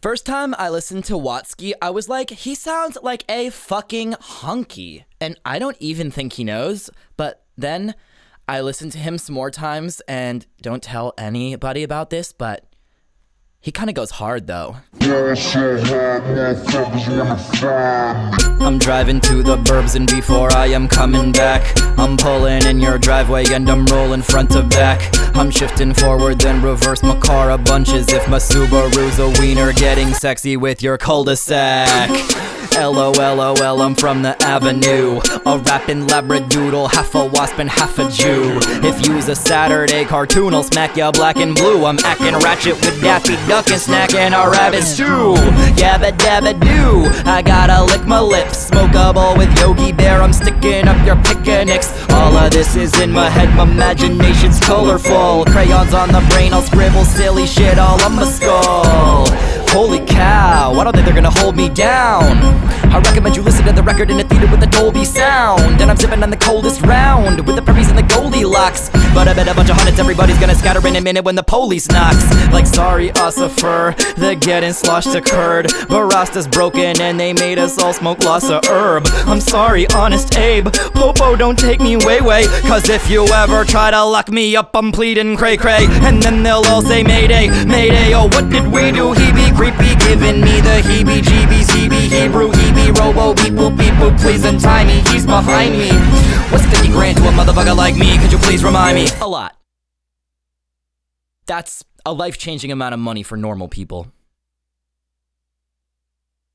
First time I listened to Watsky, I was like, he sounds like a fucking hunky. And I don't even think he knows. But then I listened to him some more times, and don't tell anybody about this, but he kind of goes hard though. I'm driving to the burbs, and before I am coming back, I'm pulling in your driveway and I'm rolling front to back. I'm shifting forward then reverse my car a bunch, as if my Subaru's a wiener, getting sexy with your cul-de-sac. LOLOL, I'm from the avenue, a rapping labradoodle, half a wasp and half a Jew. If you's a Saturday cartoon, I'll smack ya black and blue. I'm acting ratchet with Daffy Duck and snacking a rabbit stew. Yabba dabba doo, I gotta lick my lips, smoke a bowl with Yogi Bear, I'm sticking up your picnics. All of this is in my head, my imagination's colorful. Crayons on the brain, I'll scribble silly shit all on my skull. Holy cow, I don't think they're gonna hold me down. I recommend you listen to the record in a theater with a Dolby sound. And I'm sipping on the coldest round with the preppies and the Goldilocks. But I bet a bunch of hundreds, everybody's gonna scatter in a minute when the police knocks. Like, sorry, Ossifer, the getting sloshed occurred. Barasta's broken and they made us all smoke Lhasa herb. I'm sorry, Honest Abe, Popo, don't take me way. Cause if you ever try to lock me up, I'm pleading cray-cray. And then they'll all say Mayday, Mayday, oh what did we do? He be creepy, giving me the heebie-jeebies. He be Hebrew, he be robo, beep boop, please untie me, he's behind me. What's 50 grand to a motherfucker like me? Could you please remind me? A lot. That's a life-changing amount of money for normal people.